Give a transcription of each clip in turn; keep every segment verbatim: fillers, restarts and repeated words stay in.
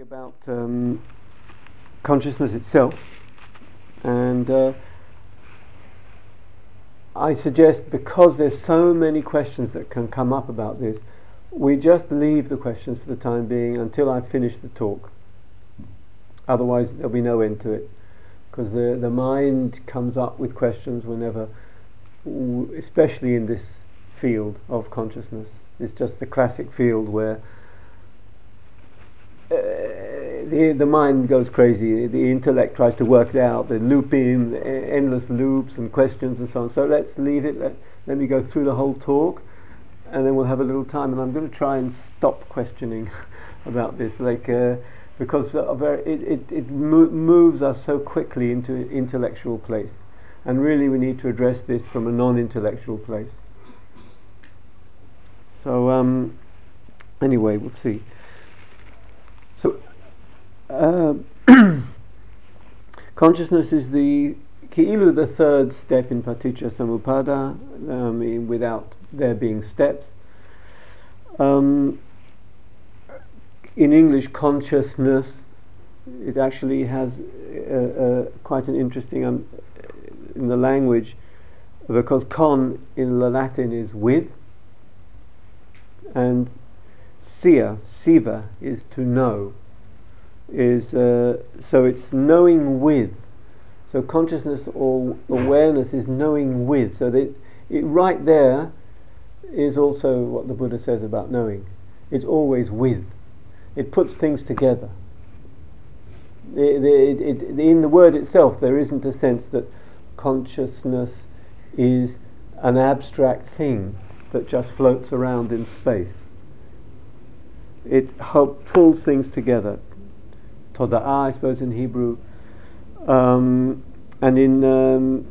about um, consciousness itself, and uh, I suggest, because there's so many questions that can come up about this, we just leave the questions for the time being until I finish the talk. Otherwise there'll be no end to it, because the, the mind comes up with questions whenever, especially in this field of consciousness. It's just the classic field where uh, the, the mind goes crazy, the intellect tries to work it out, the looping, the endless loops and questions and so on. So let's leave it, let, let me go through the whole talk, and then we'll have a little time, and I'm going to try and stop questioning about this, like uh, because uh, very, it, it, it mo- moves us so quickly into an intellectual place, and really we need to address this from a non-intellectual place. So um, anyway, we'll see. So uh, consciousness is the Ki'ilu, the third step in Paticca Samuppada, um, without there being steps. Um, in English, consciousness, it actually has uh, uh, quite an interesting, um, in the language, because con in the Latin is with, and sia, siva, is to know, is uh, so it's knowing with. So consciousness or awareness is knowing with. So that it right there is also what the Buddha says about knowing. It's always with. It puts things together. It, it, it, in the word itself, there isn't a sense that consciousness is an abstract thing that just floats around in space. It ho- pulls things together. Toda'ah, I suppose, in Hebrew, um, and in um,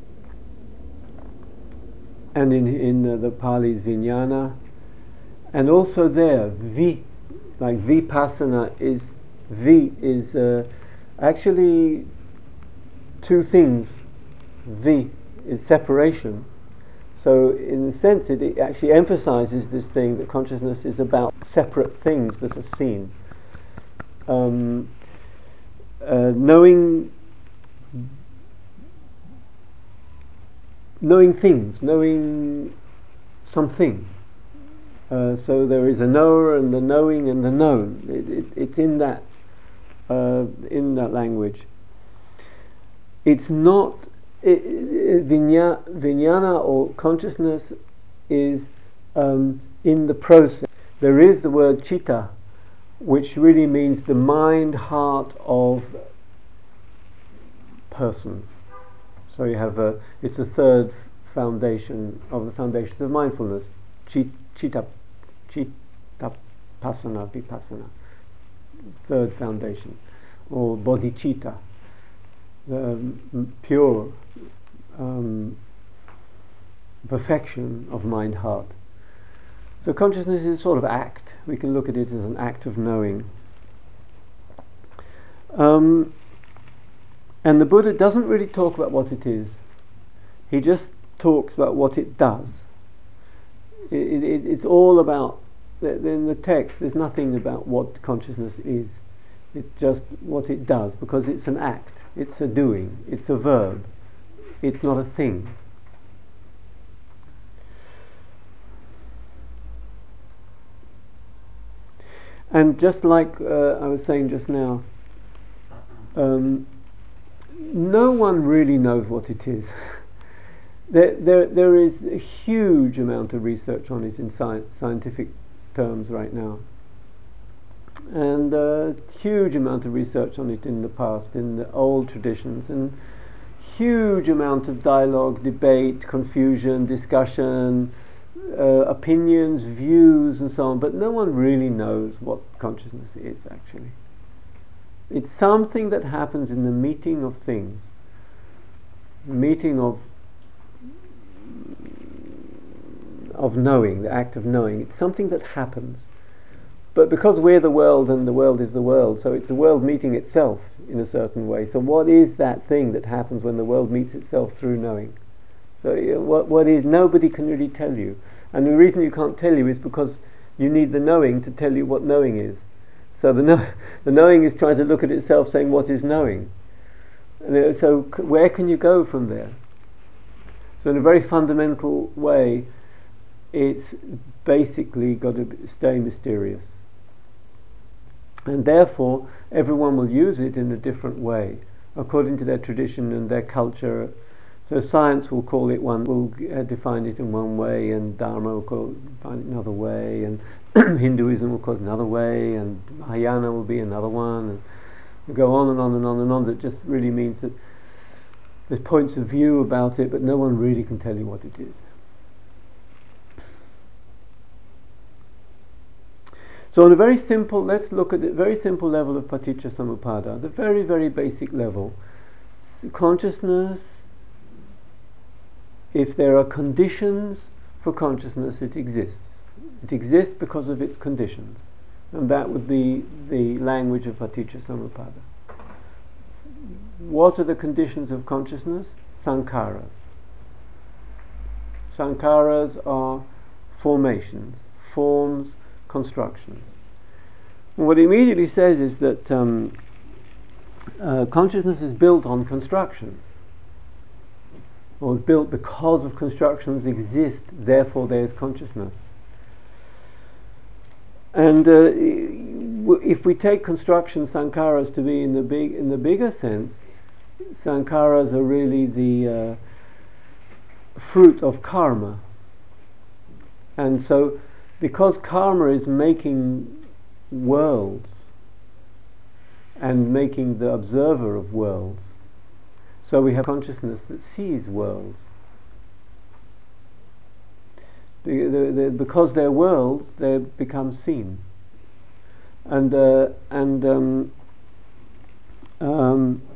and in in uh, the Pali's vijnana, and also there vi, like vipassana is vi is uh, actually two things. Vi is separation. So in a sense it, it actually emphasizes this thing that consciousness is about separate things that are seen. Um, uh, knowing knowing things, knowing something. Uh, so there is a knower and the knowing and the known. It, it, it's in that uh, in that language. It's not it, it, vinya, vijnana or consciousness is um, in the process. There is the word citta, which really means the mind, heart of person. So you have a, it's a third foundation of the foundations of mindfulness. Citta, citta pasana, vipassana. Third foundation, or bodhicitta, the um, pure um, perfection of mind, heart. So consciousness is a sort of act. We can look at it as an act of knowing. Um, and the Buddha doesn't really talk about what it is. He just talks about what it does. It, it, it's all about, in the text there's nothing about what consciousness is. It's just what it does, because it's an act. It's a doing. It's a verb. It's not a thing. And just like uh, I was saying just now, um, no one really knows what it is. there, there, there is a huge amount of research on it in sci- scientific terms right now, and a huge amount of research on it in the past, in the old traditions, and huge amount of dialogue, debate, confusion, discussion, Uh, opinions, views, and so on, but no one really knows what consciousness is actually. It's something that happens in the meeting of things, meeting of of knowing, the act of knowing. It's something that happens, but because we're the world and the world is the world, so it's the world meeting itself in a certain way. So what is that thing that happens when the world meets itself through knowing? So you know, what what is, nobody can really tell you. And the reason you can't tell you is because you need the knowing to tell you what knowing is. So the, know, the knowing is trying to look at itself, saying what is knowing. And so c- where can you go from there? So in a very fundamental way, it's basically got to stay mysterious. And therefore, everyone will use it in a different way, according to their tradition and their culture. So science will call it one, will uh, define it in one way, and Dharma will call it, define it another way, and Hinduism will call it another way, and Mahayana will be another one, and we go on and on and on and on. That just really means that there's points of view about it, but no one really can tell you what it is. So on a very simple, let's look at the very simple level of Paticca-samuppada, the very, very basic level. Consciousness, if there are conditions for consciousness, it exists. It exists because of its conditions. And that would be the language of Paticca-samuppada. What are the conditions of consciousness? Sankharas. Sankharas are formations, forms, constructions. And what it immediately says is that um, uh, consciousness is built on constructions, or is built because of constructions exist, therefore there is consciousness. And uh, if we take construction sankharas to be in the big, in the bigger sense, sankharas are really the uh, fruit of karma. And so, because karma is making worlds and making the observer of worlds, so we have consciousness that sees worlds. The, the, the, because they're worlds, they become seen. And uh, and um, um,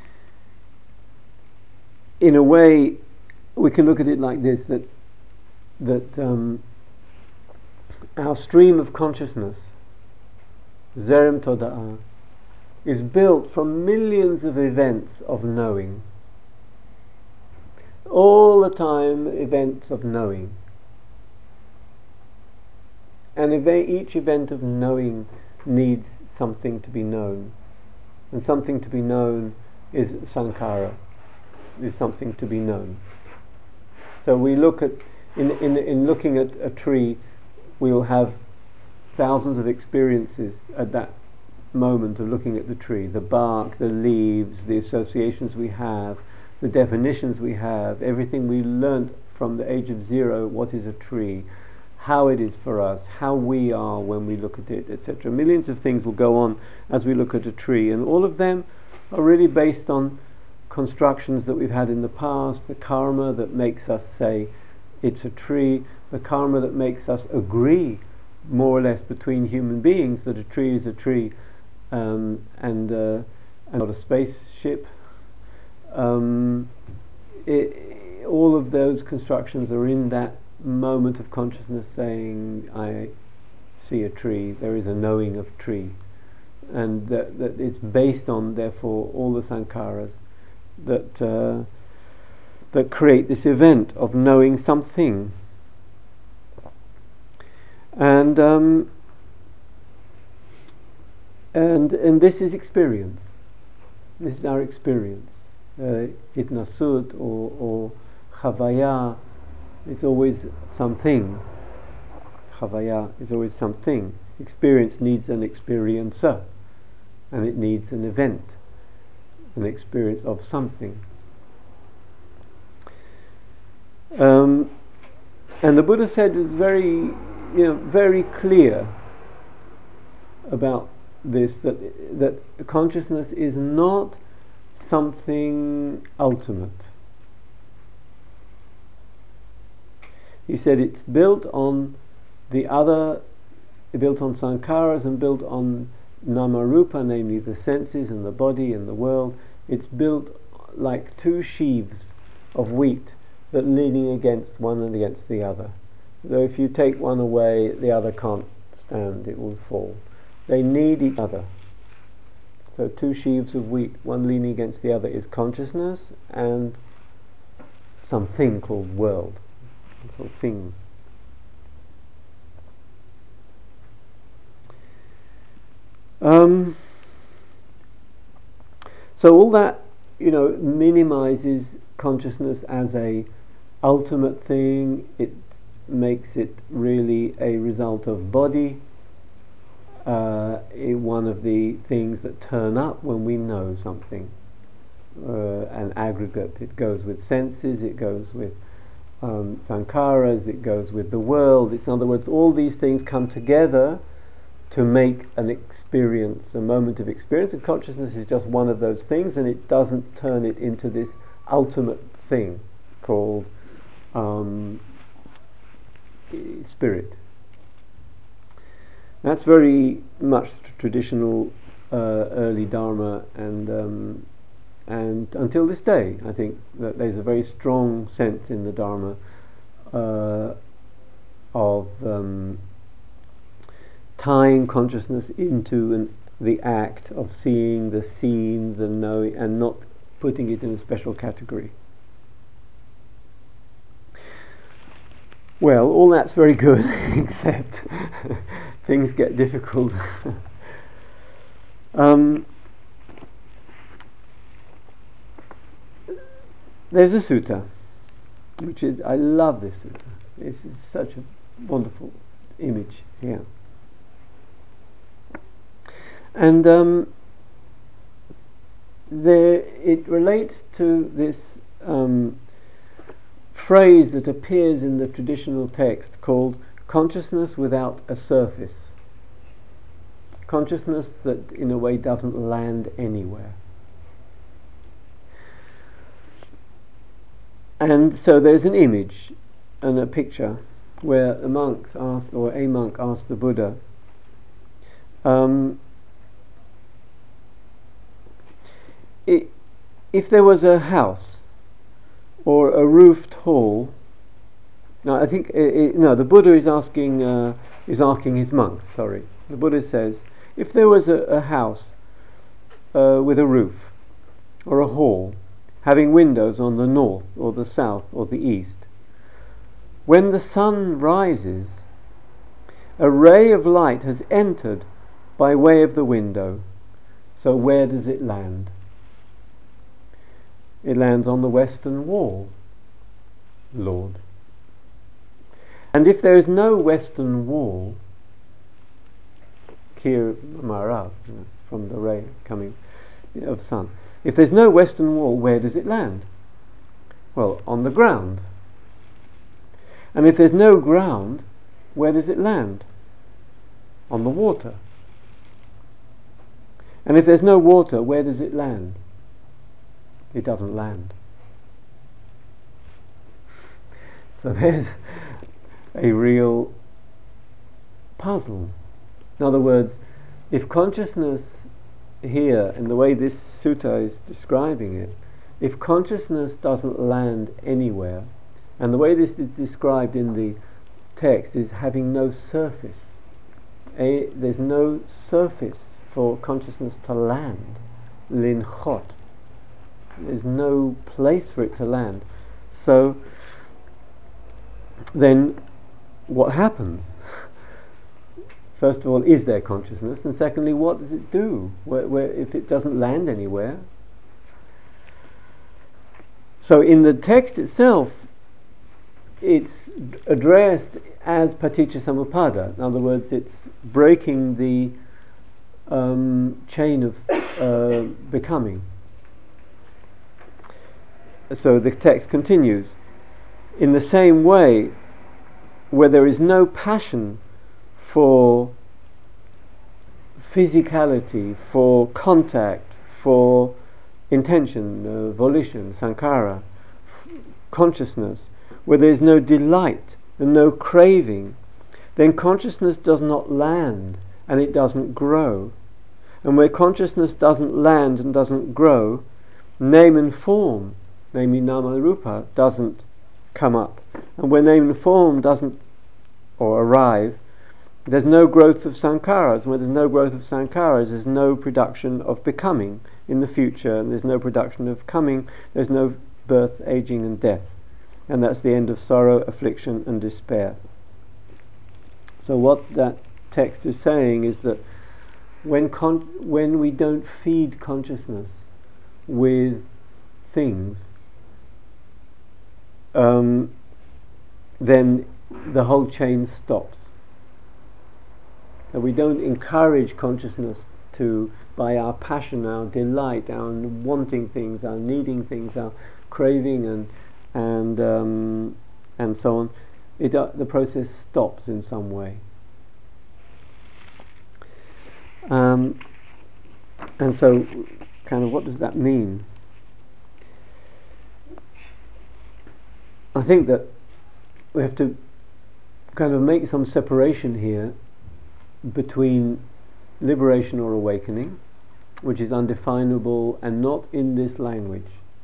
in a way, we can look at it like this: that that um, our stream of consciousness, Zerem Toda'ah, is built from millions of events of knowing. All the time, events of knowing. And ev- each event of knowing needs something to be known. And something to be known is sankhara, is something to be known. So we look at, in, in, in looking at a tree, we will have thousands of experiences at that moment of looking at the tree. The bark, the leaves, the associations we have, the definitions we have, everything we learnt from the age of zero, what is a tree, how it is for us, how we are when we look at it, et cetera. Millions of things will go on as we look at a tree, and all of them are really based on constructions that we've had in the past, the karma that makes us say it's a tree, the karma that makes us agree more or less between human beings that a tree is a tree, um, and, uh, and not a spaceship. Um, it, all of those constructions are in that moment of consciousness saying, I see a tree, there is a knowing of tree, and that, that it's based on, therefore, all the sankharas that uh, that create this event of knowing something. And um, and and this is experience. This is our experience. Uh, Itnasut or or Chavaya, it's always something. Chavaya is always something. Experience needs an experiencer, and it needs an event, an experience of something. Um, and the Buddha said it was very, you know, very clear about this, that that consciousness is not something ultimate. He said it's built on the other, built on sankharas and built on namarupa, namely the senses and the body and the world. It's built like two sheaves of wheat that leaning against one and against the other. Though if you take one away, the other can't stand, it will fall. They need each other. So two sheaves of wheat, one leaning against the other, is consciousness and something called world. So things. Um, so all that, you know, minimizes consciousness as a ultimate thing. It makes it really a result of body, uh, one of the things that turn up when we know something. Uh, an aggregate. It goes with senses, it goes with um, sankharas, it goes with the world. It's, in other words, all these things come together to make an experience, a moment of experience, and consciousness is just one of those things, and it doesn't turn it into this ultimate thing called um, spirit. That's very much traditional uh, early Dharma, and um, and until this day, I think that there's a very strong sense in the Dharma uh, of um, tying consciousness into an, the act of seeing, the seen, the knowing, and not putting it in a special category. Well, all that's very good, except things get difficult. um, there's a sutta, which is, I love this sutta. This is such a wonderful image here. And um, there, it relates to this um, phrase that appears in the traditional text called consciousness without a surface. Consciousness that in a way doesn't land anywhere. And so there's an image and a picture where the monks asked, or a monk asked the Buddha, um, it, if there was a house or a roofed hall. No, I think it, it, no. The Buddha is asking uh, is asking his monks. Sorry, the Buddha says, if there was a, a house uh, with a roof or a hall having windows on the north or the south or the east, when the sun rises, a ray of light has entered by way of the window. So where does it land? It lands on the western wall, Lord. And if there is no western wall, Kir Marav, you know, from the ray coming of sun, if there's no western wall, where does it land? Well, on the ground. And if there's no ground, where does it land? On the water. And if there's no water, where does it land? It doesn't land. So there's a real puzzle. In other words, if consciousness here, in the way this sutta is describing it, if consciousness doesn't land anywhere, and the way this is described in the text is having no surface, a, there's no surface for consciousness to land, linchot. There's no place for it to land. So then what happens? First of all, is there consciousness? And secondly, what does it do where, where, if it doesn't land anywhere? So in the text itself, it's addressed as paticca-samuppada. In other words, it's breaking the um, chain of uh, becoming. So the text continues, in the same way, where there is no passion for physicality, for contact, for intention, uh, volition, sankhara, f- consciousness, where there is no delight and no craving, then consciousness does not land and it doesn't grow. And where consciousness doesn't land and doesn't grow, name and form, namely nama rupa, doesn't come up. And where name and form doesn't or arrive, there's no growth of sankharas. Where there's no growth of sankharas, there's no production of becoming in the future, and there's no production of coming, there's no birth, aging and death. And that's the end of sorrow, affliction and despair. So what that text is saying is that when con- when we don't feed consciousness with things, um, then the whole chain stops. And we don't encourage consciousness to, by our passion, our delight, our wanting things, our needing things, our craving, and and um, and so on. It uh, the process stops in some way. Um, and so, kind of, what does that mean? I think that we have to kind of make some separation here between liberation or awakening, which is undefinable and not in this language,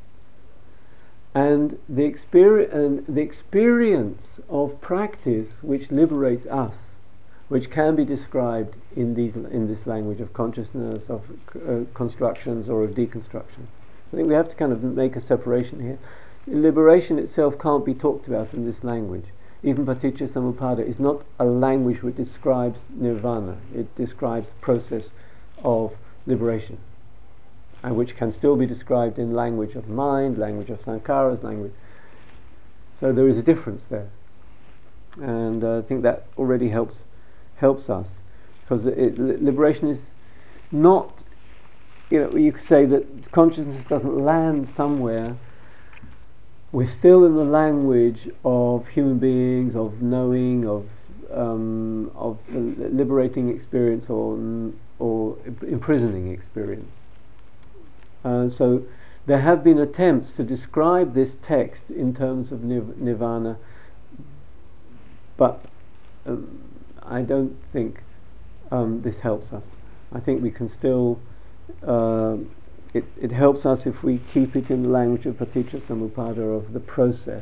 and the experience and the experience of practice which liberates us, which can be described in these in this language of consciousness, of uh, constructions, or of deconstruction. I think we have to kind of make a separation here. Liberation itself can't be talked about in this language. Even Paticca Samuppada is not a language which describes nirvana. It describes the process of liberation, and which can still be described in language of mind, language of sankharas, language. So there is a difference there, and uh, I think that already helps helps us, because it, it, liberation is not, you know, you could say that consciousness doesn't land somewhere. We're still in the language of human beings, of knowing, of um, of liberating experience, or or imprisoning experience. Uh, so there have been attempts to describe this text in terms of nir- nirvana, but um, I don't think um, this helps us. I think we can still. Uh, It, it helps us if we keep it in the language of Paticca Samuppada, of the process.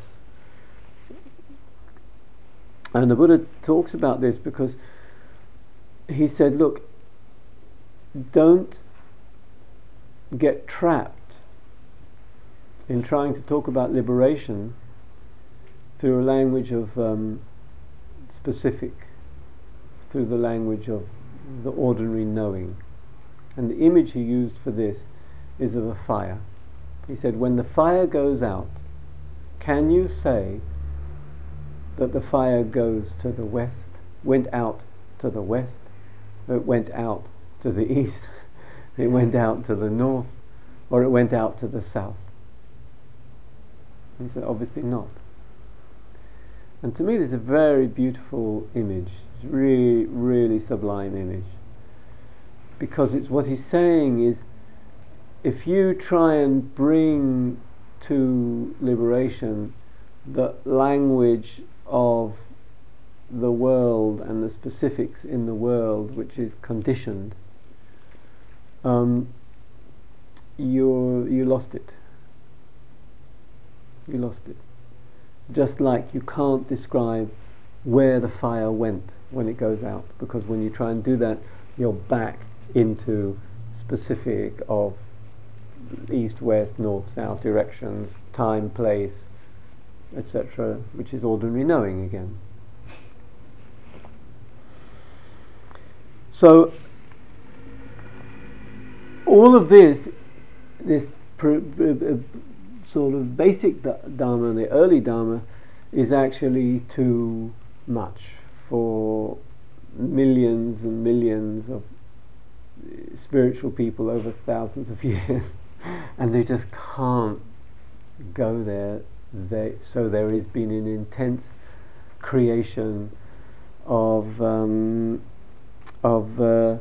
And the Buddha talks about this because he said, look, don't get trapped in trying to talk about liberation through a language of um, specific, through the language of the ordinary knowing. And the image he used for this is of a fire. He said, when the fire goes out, can you say that the fire goes to the west, went out to the west, it went out to the east, it went out to the north, or it went out to the south? He said, obviously not. And to me this is a very beautiful image. It's really, really sublime image. Because it's what he's saying is, if you try and bring to liberation the language of the world and the specifics in the world, which is conditioned, um, you you lost it. You lost it. Just like you can't describe where the fire went when it goes out, because when you try and do that, you're back into specific of east, west, north, south directions, time, place, et cetera, which is ordinary knowing again. So all of this, this pr- pr- sort of basic Dharma, the early Dharma, is actually too much for millions and millions of spiritual people over thousands of years. And they just can't go there. They, so there has been an intense creation of um, of uh,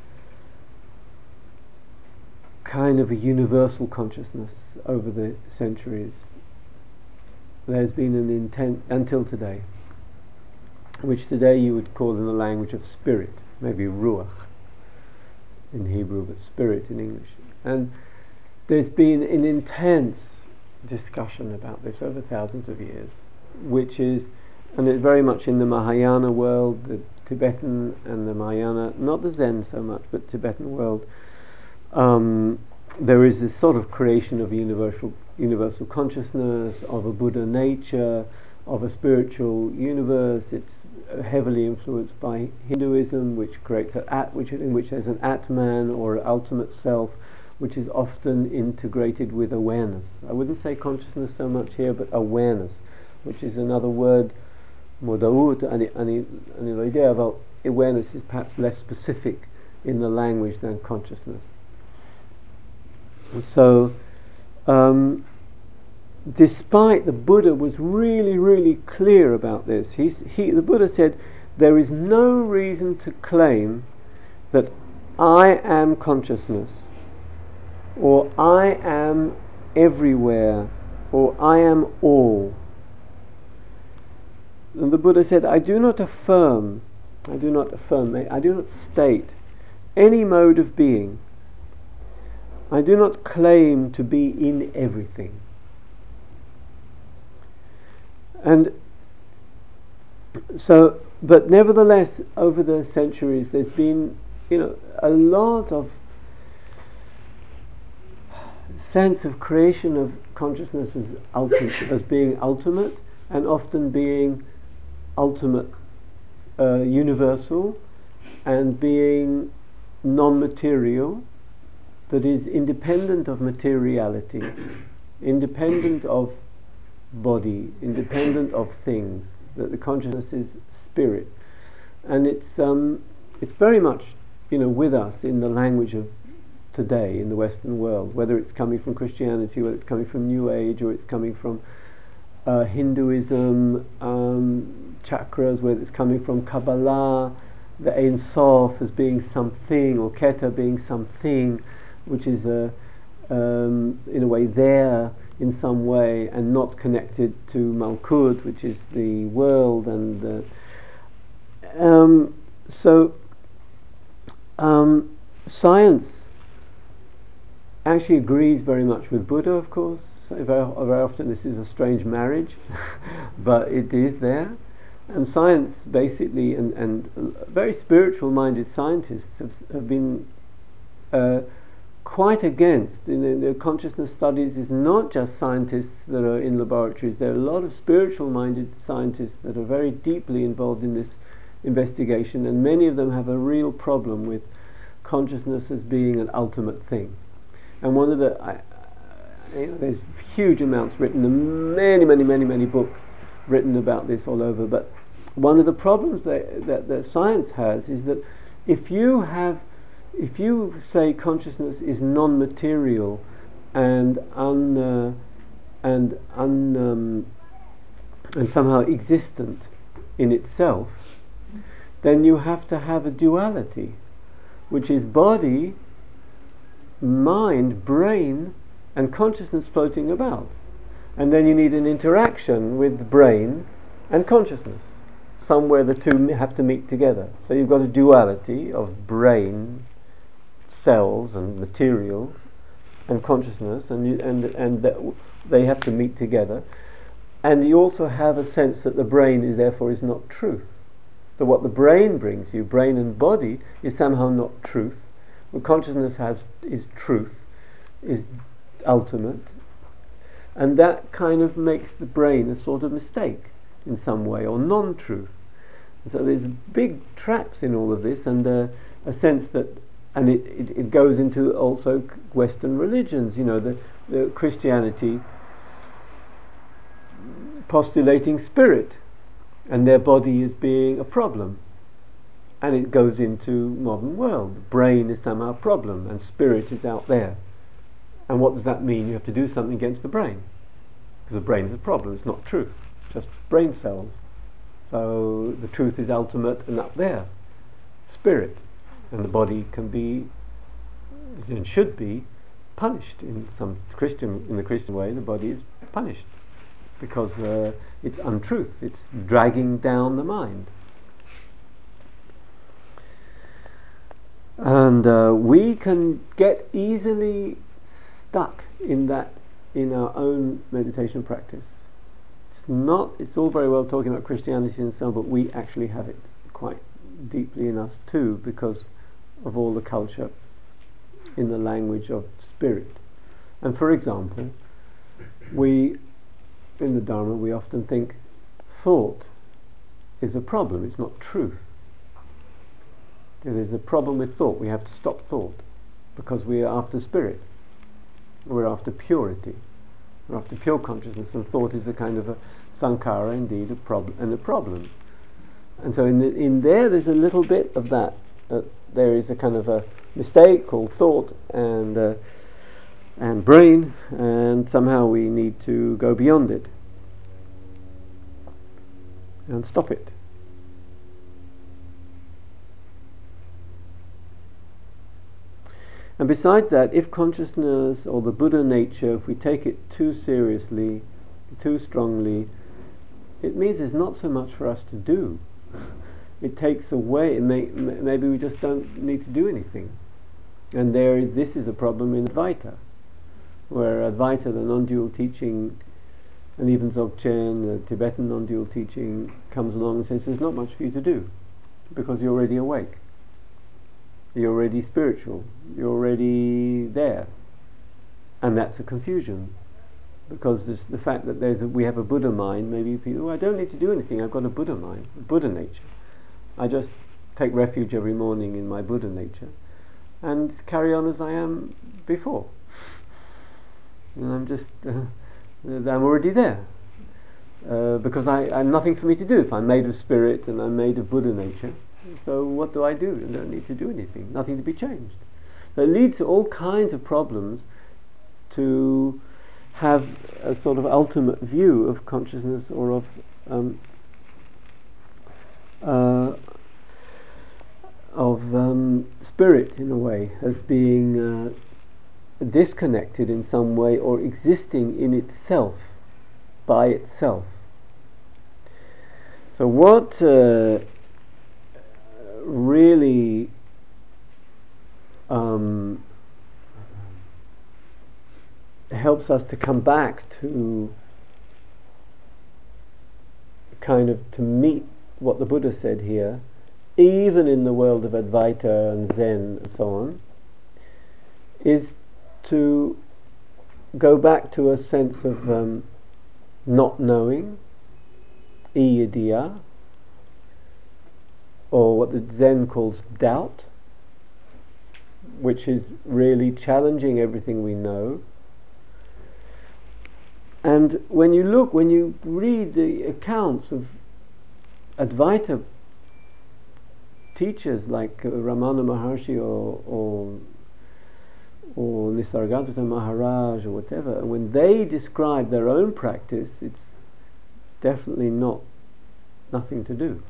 kind of a universal consciousness over the centuries. There's been an intent until today, which today you would call in the language of spirit, maybe ruach in Hebrew, but spirit in English. And there's been an intense discussion about this over thousands of years, which is, and it's very much in the Mahayana world, the Tibetan and the Mahayana, not the Zen so much, but Tibetan world. Um, there is this sort of creation of universal universal consciousness, of a Buddha nature, of a spiritual universe. It's heavily influenced by Hinduism, which creates an at, which in which there's an Atman or an ultimate self, which is often integrated with awareness. I wouldn't say consciousness so much here, but awareness, which is another word. Moda'ut, and the idea about awareness is perhaps less specific in the language than consciousness. And so, um, despite the Buddha was really, really clear about this, he's, he, the Buddha said, there is no reason to claim that I am consciousness, or I am everywhere, or I am all. And the Buddha said, I do not affirm, I do not affirm, I do not state any mode of being. I do not claim to be in everything. And so, but nevertheless, over the centuries, there's been, you know, a lot of sense of creation of consciousness as ultimate, as being ultimate, and often being ultimate, uh, universal, and being non-material, that is independent of materiality, independent of body, independent of things, that the consciousness is spirit. And it's um, it's very much, you know, with us in the language of today in the Western world, whether it's coming from Christianity, whether it's coming from New Age, or it's coming from uh, Hinduism, um, chakras, whether it's coming from Kabbalah, the Ein Sof as being something, or Keta being something, which is a, um, in a way there in some way, and not connected to Malkut, which is the world. And uh, um, so um, science actually agrees very much with Buddha, of course. So very, very often this is a strange marriage, but it is there. And science basically, and, and very spiritual-minded scientists have, have been uh, quite against. In the, the consciousness studies is not just scientists that are in laboratories. There are a lot of spiritual-minded scientists that are very deeply involved in this investigation, and many of them have a real problem with consciousness as being an ultimate thing. And one of the, I, you know, there's huge amounts written, and many, many, many, many books written about this all over. But one of the problems that, that, that science has is that if you have, if you say consciousness is non-material and un, uh, and un, um, and somehow existent in itself, then you have to have a duality, which is body, mind, brain, and consciousness floating about. And then you need an interaction with the brain and consciousness. Somewhere the two have to meet together. So you've got a duality of brain, cells and materials, and consciousness, and you, and and that they have to meet together. And you also have a sense that the brain is therefore is not truth. That what the brain brings you, brain and body, is somehow not truth. What consciousness has is truth, is ultimate. And that kind of makes the brain a sort of mistake in some way, or non-truth. And so there's big traps in all of this, and uh, a sense that, and it, it, it goes into also Western religions, you know, the, the Christianity postulating spirit, and their body as being a problem. And it goes into modern world. The brain is somehow a problem, and spirit is out there. And what does that mean? You have to do something against the brain, because the brain is a problem. It's not truth, just brain cells. So the truth is ultimate and up there, spirit, and the body can be and should be punished in some Christian in the Christian way. The body is punished because uh, it's untruth. It's dragging down the mind. And uh, we can get easily stuck in that in our own meditation practice. It's not, it's all very well talking about Christianity and so on, but we actually have it quite deeply in us too, because of all the culture in the language of spirit. And for example, we, in the Dharma, we often think thought is a problem, it's not truth. If there's a problem with thought, we have to stop thought, because we are after spirit, we're after purity, we're after pure consciousness, and thought is a kind of a sankhara, indeed, a problem and a problem. And so in the, in there there's a little bit of that. Uh, there is a kind of a mistake called thought and uh, and brain, and somehow we need to go beyond it and stop it. And besides that, if consciousness or the Buddha nature, if we take it too seriously, too strongly, it means there's not so much for us to do. It takes away, it may, maybe we just don't need to do anything. And there is, this is a problem in Advaita, where Advaita, the non-dual teaching, and even Dzogchen, the Tibetan non-dual teaching, comes along and says there's not much for you to do, because you're already awake. You're already spiritual, you're already there. And that's a confusion, because there's the fact that there's a, we have a Buddha mind. Maybe people, oh, I don't need to do anything, I've got a Buddha mind, a Buddha nature. I just take refuge every morning in my Buddha nature and carry on as I am before. And I'm just, uh, I'm already there. Uh, because I, I'm nothing for me to do if I'm made of spirit and I'm made of Buddha nature. So what do I do? I don't need to do anything, nothing to be changed. So it leads to all kinds of problems to have a sort of ultimate view of consciousness or of um, uh, of um, spirit in a way as being uh, disconnected in some way or existing in itself, by itself. So what uh, really um, helps us to come back to kind of to meet what the Buddha said here, even in the world of Advaita and Zen and so on, is to go back to a sense of um, not knowing, iyadiya, or what the Zen calls doubt, which is really challenging everything we know. And when you look, when you read the accounts of Advaita teachers like uh, Ramana Maharshi or, or or Nisargadatta Maharaj or whatever, and when they describe their own practice, it's definitely not nothing to do.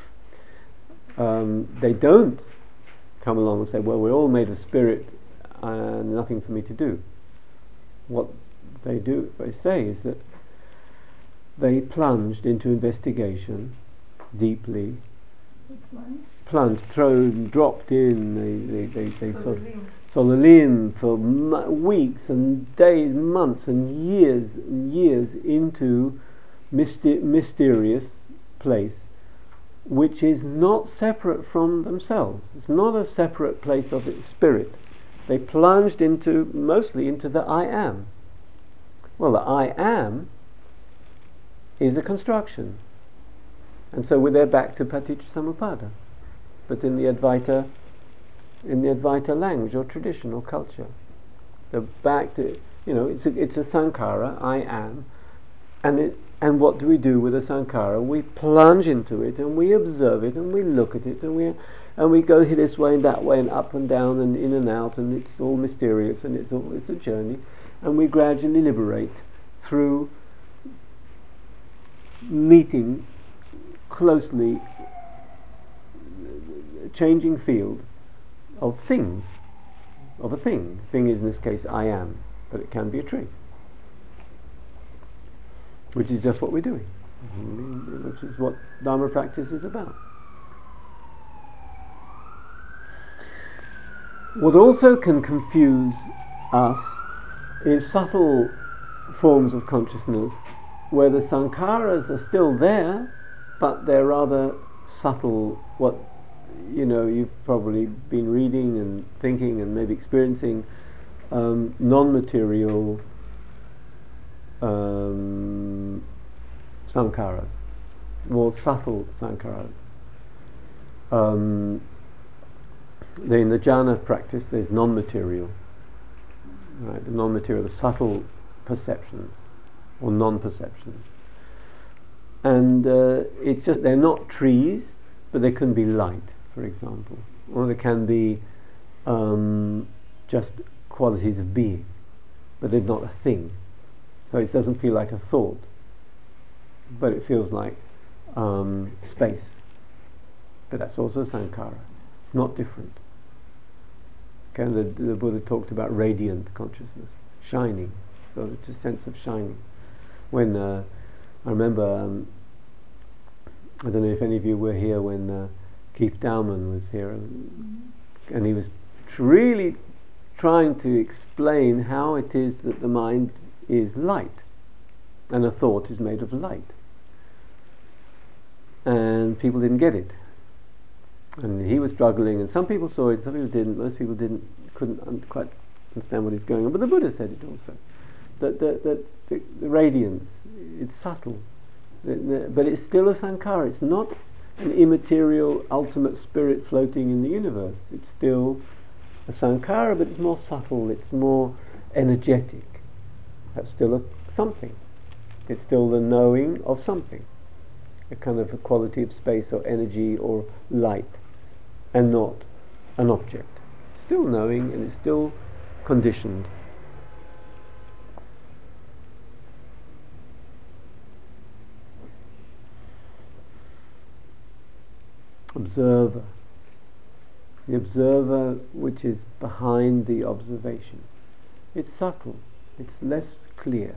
Um, they don't come along and say, well, we're all made of spirit and nothing for me to do. What they do, they say, is that they plunged into investigation deeply, plunged, thrown, dropped in, they, they, they, they sort of Sololim for mo- weeks and days, months and years and years into mysti- mysterious place, which is not separate from themselves. It's not a separate place of its spirit. They plunged into, mostly into the I am. Well, the I am is a construction. And so we're there back to Paticca but in the Advaita in the Advaita language or tradition or culture. So back to, you know, it's a, it's a sankhara, I am, and it, and what do we do with a sankhara? We plunge into it and we observe it and we look at it and we and we go this way and that way and up and down and in and out, and it's all mysterious and it's all it's a journey, and we gradually liberate through meeting closely changing field of things, of a thing. Thing is in this case I am, but it can be a tree, which is just what we're doing, which is what Dharma practice is about. What also can confuse us is subtle forms of consciousness where the sankharas are still there, but they're rather subtle. What you know, you've probably been reading and thinking and maybe experiencing um, non-material um, sankharas, more subtle sankharas. Um, in the jhana practice, there's non-material, right? The non-material, the subtle perceptions or non-perceptions, and uh, it's just they're not trees, but they can be light, for example, or they can be um, just qualities of being, but they're not a thing. So it doesn't feel like a thought, but it feels like um, space. But that's also sankhara. It's not different. Okay, the, the Buddha talked about radiant consciousness, shining. So it's a sense of shining. When uh, I remember, um, I don't know if any of you were here when uh, Keith Dowman was here, and he was really trying to explain how it is that the mind is light, and a thought is made of light. And people didn't get it. And he was struggling, and some people saw it, some people didn't, most people didn't, couldn't un- quite understand what is going on. But the Buddha said it also. That, that, that the, the radiance, it's subtle, the, the, but it's still a sankhara. It's not an immaterial ultimate spirit floating in the universe. It's still a sankhara, but it's more subtle, it's more energetic. That's still a something. It's still the knowing of something, a kind of a quality of space or energy or light, and not an object. Still knowing, and it's still conditioned. Observer. The observer which is behind the observation. It's subtle, it's less clear,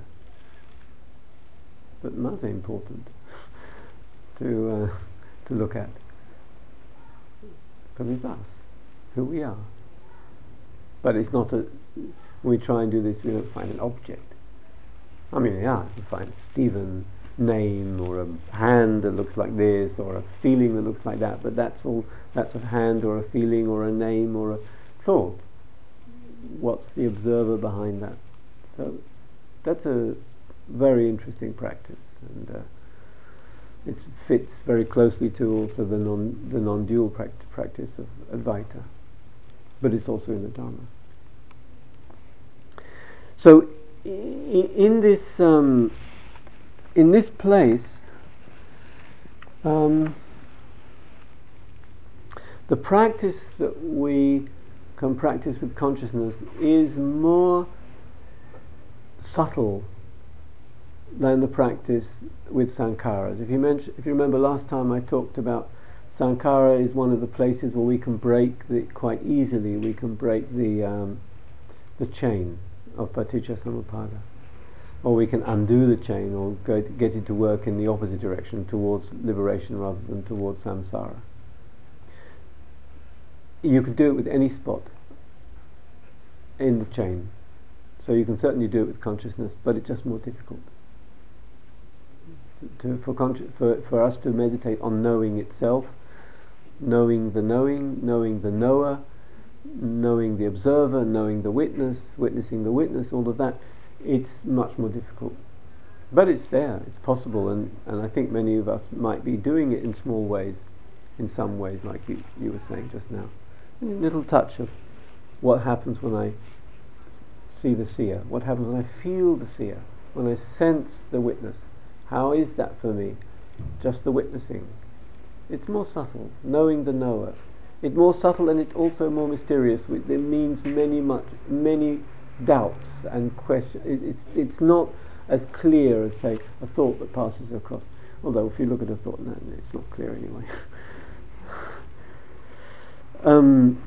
but most important to uh, to look at, because it's us, who we are. But it's not a. When we try and do this, we don't find an object. I mean, yeah, you find Stephen name or a hand that looks like this or a feeling that looks like that, but that's all. That's a hand or a feeling or a name or a thought. What's the observer behind that? So that's a very interesting practice, and uh, it fits very closely to also the non the non-dual pract- practice of Advaita, but it's also in the Dharma. So I- in this um, in this place, um, the practice that we can practice with consciousness is more subtle than the practice with sankharas. If you mention, if you remember last time I talked about sankhara is one of the places where we can break the quite easily. We can break the um, the chain of paticca samuppada, or we can undo the chain, or go to get it to work in the opposite direction towards liberation rather than towards samsara. You can do it with any spot in the chain, so you can certainly do it with consciousness, but it's just more difficult. To, for, consci- for, for us to meditate on knowing itself, knowing the knowing, knowing the knower, knowing the observer, knowing the witness, witnessing the witness, all of that, it's much more difficult. But it's there, it's possible, and, and I think many of us might be doing it in small ways, in some ways, like you, you were saying just now. A little touch of what happens when I see the seer, what happens when I feel the seer, when I sense the witness. How is that for me? Just the witnessing. It's more subtle, knowing the knower. It's more subtle, and it's also more mysterious. It means many much many doubts and questions. It, it's it's not as clear as, say, a thought that passes across. Although if you look at a thought, no, it's not clear anyway. um,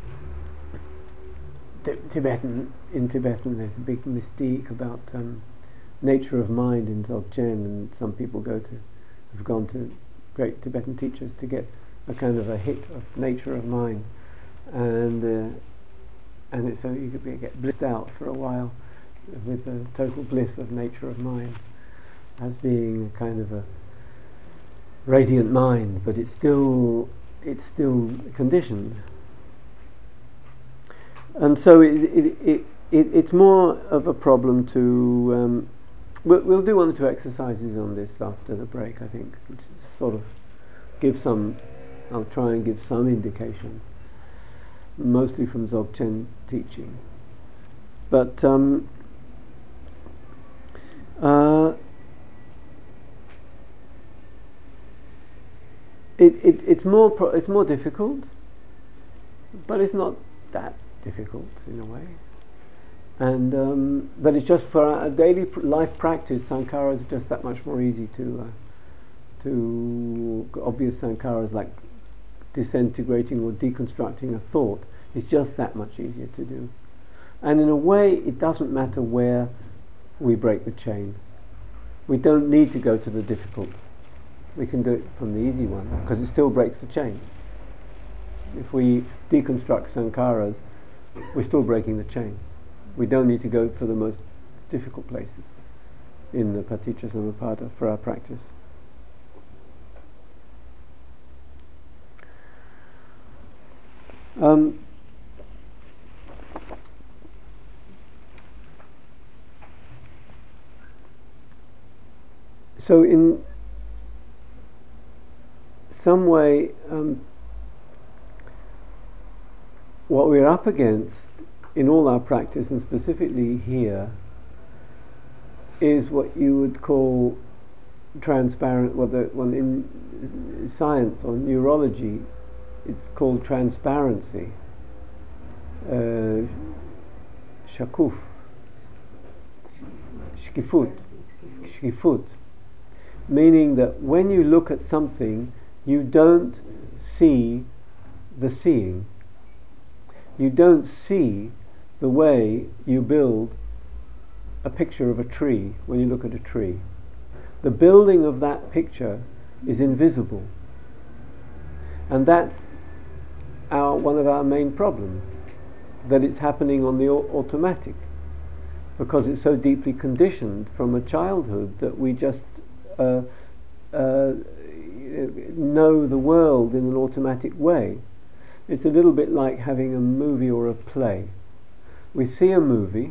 the Tibetan in Tibetan, there's a big mystique about um, nature of mind in Dzogchen, and some people go to have gone to great Tibetan teachers to get a kind of a hit of nature of mind, and uh, and it's so you could be, get blissed out for a while with the total bliss of nature of mind as being a kind of a radiant mind, but it's still it's still conditioned, and so it, it, it, it it's more of a problem to um, we'll, we'll do one or two exercises on this after the break, I think, which sort of give some, I'll try and give some indication, mostly from Dzogchen teaching. But um, uh, it, it it's more pro- it's more difficult, but it's not that difficult in a way. And um, but it's just for a daily pr- life practice. Sankharas are just that much more easy to uh, to obvious sankharas like disintegrating or deconstructing a thought is just that much easier to do. And in a way, it doesn't matter where we break the chain. We don't need to go to the difficult. We can do it from the easy one because it still breaks the chain. If we deconstruct sankharas, we're still breaking the chain. We don't need to go for the most difficult places in the Paticca Samuppada for our practice. Um, so in some way, um, what we're up against in all our practice, and specifically here, is what you would call transparent, well, the one in science or neurology, it's called transparency, uh, shakuf, shkifut, shkifut, meaning that when you look at something, you don't see the seeing. You don't see the way you build a picture of a tree when you look at a tree. The building of that picture is invisible. And that's our, one of our main problems, that it's happening on the au- automatic, because it's so deeply conditioned from a childhood that we just uh, uh, know the world in an automatic way. It's a little bit like having a movie or a play. We see a movie,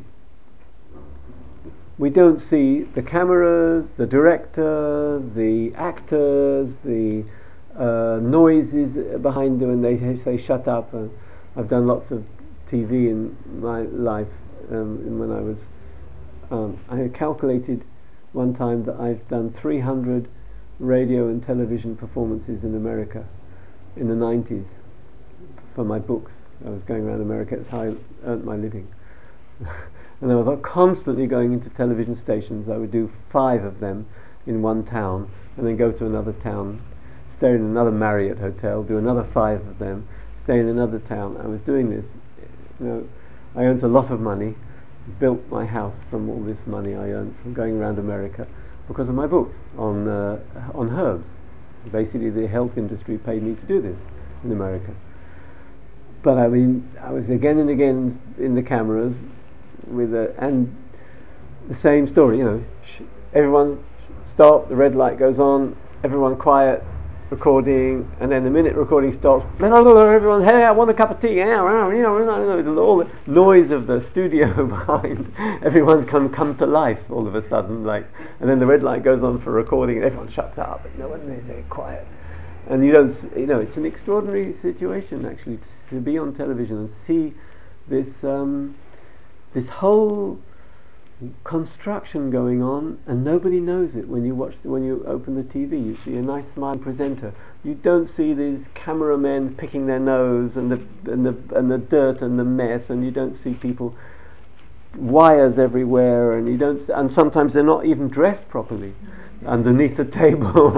we don't see the cameras, the director, the actors, the uh, noises behind them, and they say shut up. Uh, I've done lots of T V in my life. Um, when I was, um, I calculated one time that I've done three hundred radio and television performances in America in the nineties for my books. I was going around America, that's how I earned my living. And I was constantly going into television stations. I would do five of them in one town, and then go to another town, stay in another Marriott hotel, do another five of them, stay in another town. I was doing this. You know, I earned a lot of money, built my house from all this money I earned from going around America because of my books on uh, on herbs. Basically, the health industry paid me to do this in America. But I mean, I was again and again in the cameras with a, and the same story. You know, sh- everyone stop. The red light goes on. Everyone quiet, recording, and then the minute recording stops, everyone, hey, I want a cup of tea. Yeah, you know, all the noise of the studio behind. Everyone's come come to life all of a sudden, like, and then the red light goes on for recording, and everyone shuts up. You know, and they're quiet. And you don't, you know, it's an extraordinary situation actually to, to be on television and see this um, this whole construction going on, and nobody knows it. When you watch, the, when you open the T V, you see a nice smiling presenter. You don't see these cameramen picking their nose and the and the and the dirt and the mess, and you don't see people wires everywhere, and you don't. And sometimes they're not even dressed properly underneath the table.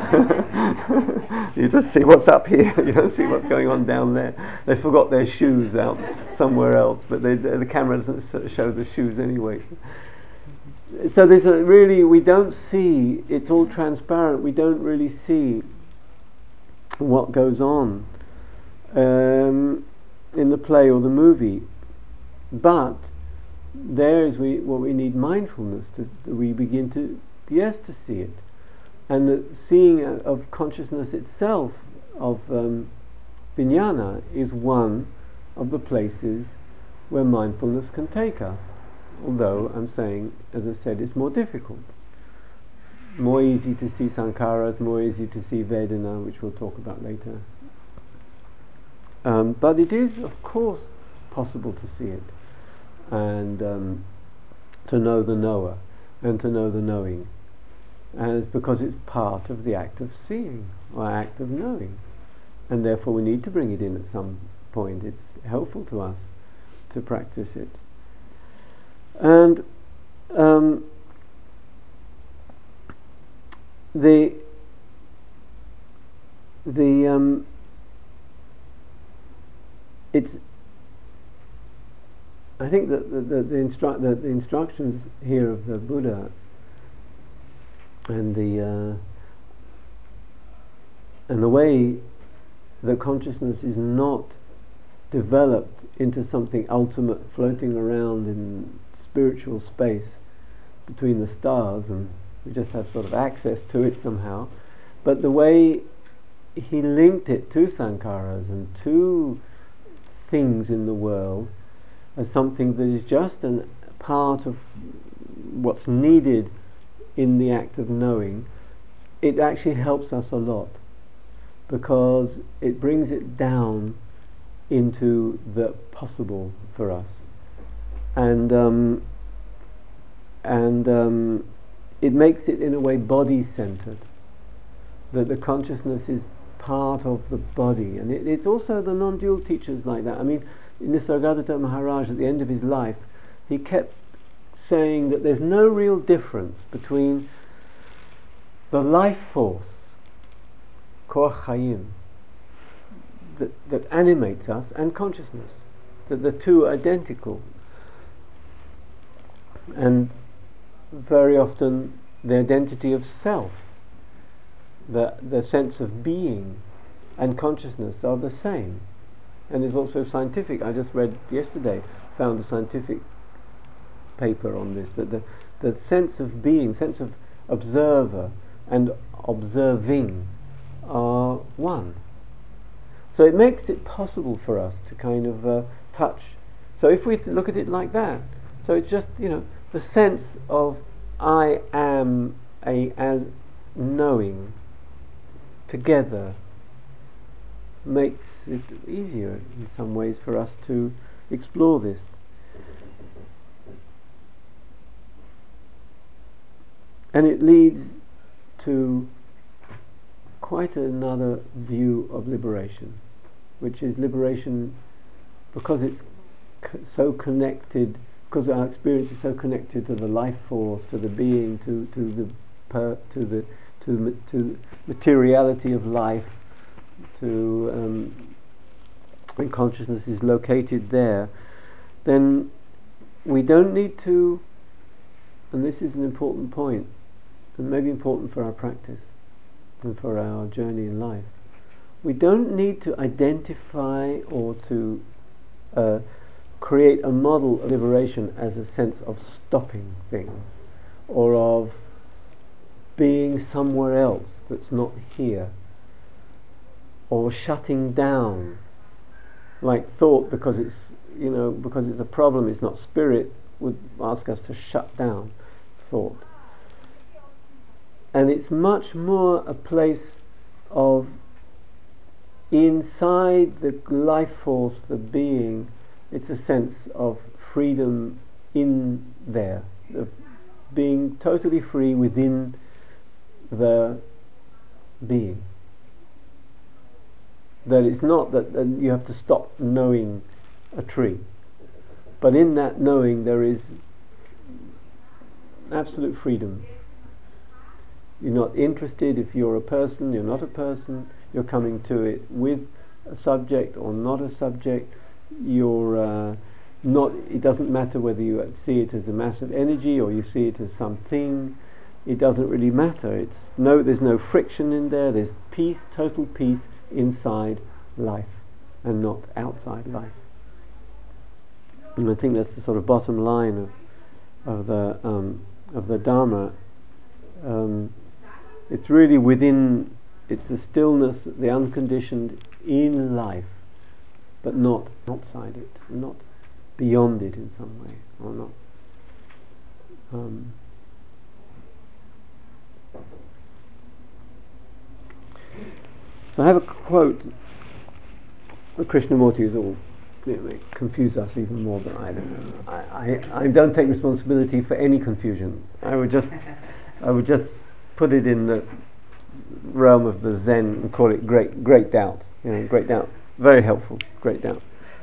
You just see what's up here. You don't see what's going on down there. They forgot their shoes out somewhere else, but they, the camera doesn't show the shoes anyway. So there's a really, we don't see, it's all transparent, we don't really see what goes on um, in the play or the movie. But there is we, what we need mindfulness to, that we begin to, yes, to see it. And the seeing of consciousness itself, of um, vijnana, is one of the places where mindfulness can take us. although I'm saying, as I said, it's more difficult. More easy to see sankharas, more easy to see Vedana, which we'll talk about later. Um, but it is, of course, possible to see it, and um, to know the knower, and to know the knowing, and it's because it's part of the act of seeing, or act of knowing, and therefore we need to bring it in at some point. It's helpful to us to practice it. And um, the the um, it's I think that the the, the, instru- the the instructions here of the Buddha and the uh, and the way that consciousness is not developed into something ultimate floating around in spiritual space between the stars, and we just have sort of access to it somehow, but the way he linked it to sankharas and to things in the world as something that is just a part of what's needed in the act of knowing, it actually helps us a lot, because it brings it down into the possible for us, and um, and um, it makes it in a way body-centered, that the consciousness is part of the body. And it, it's also the non-dual teachers like that. I mean, Nisargadatta Maharaj, at the end of his life, he kept saying that there's no real difference between the life force, Koach Chayim, that, that animates us, and consciousness, that the two are identical. And very often the identity of self, the the sense of being and consciousness are the same. And it's also scientific. I just read yesterday, found a scientific paper on this, that the, the sense of being, sense of observer and observing are one. So it makes it possible for us to kind of uh, touch. So if we look at it like that, so it's just, you know, the sense of I am a as knowing together makes it easier in some ways for us to explore this. And it leads to quite another view of liberation, which is liberation because it's c- so connected, because our experience is so connected to the life force, to the being, to to the per, to the to ma- to materiality of life, to um, and consciousness is located there. Then we don't need to, and this is an important point, and maybe important for our practice and for our journey in life. We don't need to identify or to uh, create a model of liberation as a sense of stopping things, or of being somewhere else that's not here, or shutting down, like thought, because it's, you know, because it's a problem, it's not spirit, would ask us to shut down thought. And it's much more a place of, inside the life force, the being, it's a sense of freedom in there, of being totally free within the being. That it's not that, that you have to stop knowing a tree, but in that knowing there is absolute freedom. You're not interested if you're a person, you're not a person, you're coming to it with a subject or not a subject. You're uh, not, it doesn't matter whether you see it as a mass of energy or you see it as something. It doesn't really matter. It's no, there's no friction in there. There's peace, total peace inside life and not outside life. And I think that's the sort of bottom line of of the um, of the Dharma. Um, it's really within. It's the stillness, the unconditioned in life, but not outside it, not beyond it in some way, or not Um, so I have a quote of Krishnamurti, who's all you know, confuse us even more than I do. I, I, I don't take responsibility for any confusion. I would just I would just put it in the realm of the Zen and call it great great doubt. You know, great doubt. Very helpful, great doubt.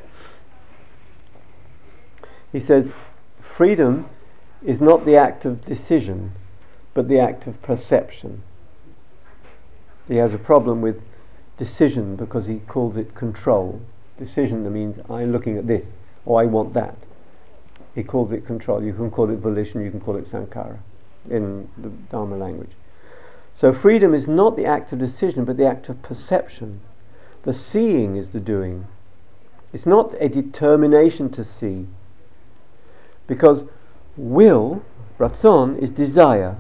He says, freedom is not the act of decision, but the act of perception. He has a problem with decision because he calls it control. Decision means I'm looking at this, or I want that. He calls it control. You can call it volition, you can call it sankhara in the Dharma language. So freedom is not the act of decision, but the act of perception. The seeing is the doing. It's not a determination to see, because will, ratzon, is desire.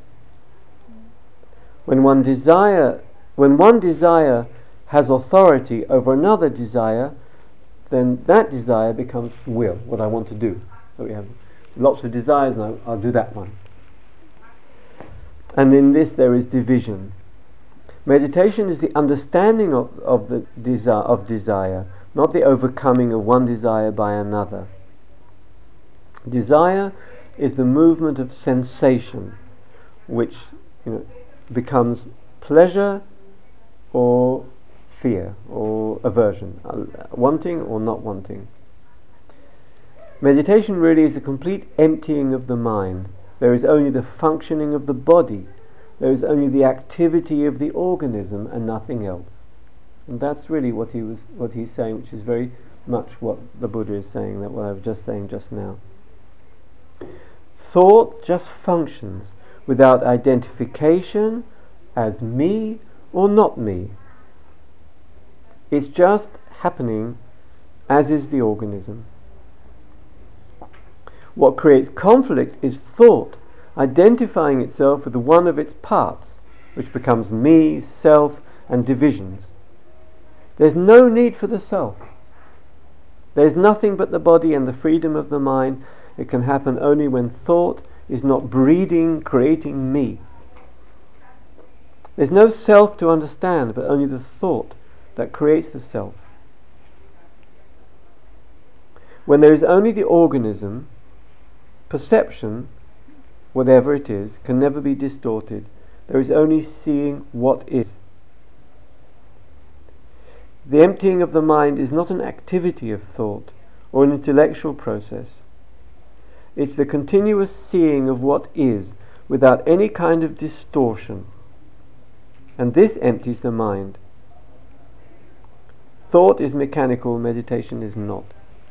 When one desire, when one desire has authority over another desire, then that desire becomes will, what I want to do. So we have lots of desires, and I'll, I'll do that one. And in this there is division. Meditation is the understanding of, of the desire of desire, not the overcoming of one desire by another. Desire is the movement of sensation, which you know becomes pleasure or fear or aversion, wanting or not wanting. Meditation really is a complete emptying of the mind. There is only the functioning of the body. There is only the activity of the organism and nothing else. And that's really what he was, what he's saying, which is very much what the Buddha is saying, that what I was just saying just now. Thought just functions without identification as me or not me. It's just happening as is the organism. What creates conflict is thought identifying itself with one of its parts, which becomes me, self, and divisions. There's no need for the self. There's nothing but the body and the freedom of the mind. It can happen only when thought is not breeding, creating me. There's no self to understand, but only the thought that creates the self. When there is only the organism, perception, whatever it is, can never be distorted. There is only seeing what is. The emptying of the mind is not an activity of thought or an intellectual process. It's the continuous seeing of what is without any kind of distortion. And this empties the mind. Thought is mechanical, meditation is not.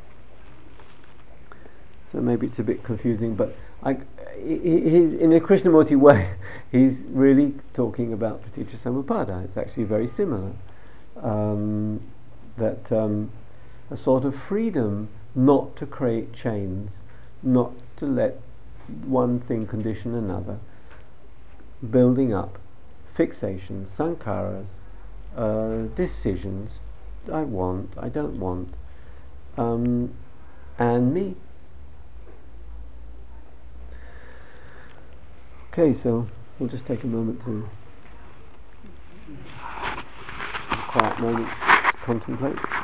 So maybe it's a bit confusing, but I, he's, in a Krishnamurti way, he's really talking about Paticca Samuppada. It's actually very similar. Um, that um, a sort of freedom not to create chains, not to let one thing condition another, building up fixations, sankharas, uh, decisions, I want, I don't want, um, and me. Okay, so we'll just take a moment to a quiet moment to contemplate.